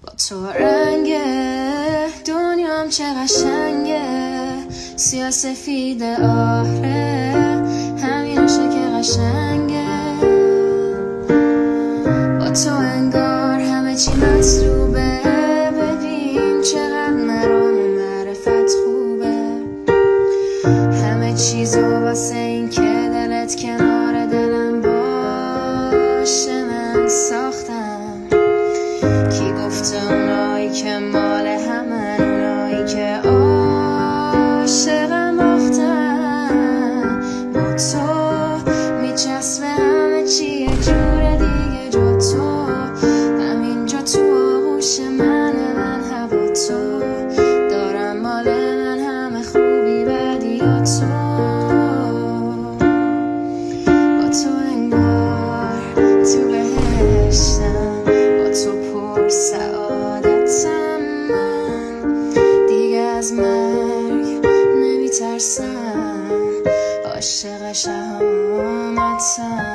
با تو رنگه دنیام چه قشنگه، سیاسفید آره همینشه که قشنگه. با تو انگار همه چی مطلوبه، ببین چقدر مرام و معرفت خوبه. همه چیزو واسه این که دلت کنار دلم باشه من ساختم. کی گفته اونایی که مال همن، اونایی که عاشقم باختن. با تو میچسبه همه چی یه جور دیگه، جا تو همینجا تو آغوش من هوا تو دارم، مال من همه خوبی بدی یا تو. با تو انگار تو بهشتم، با تو پر سعادتم، من دیگه از مرگ نمیترسم، عاشق شهامتم.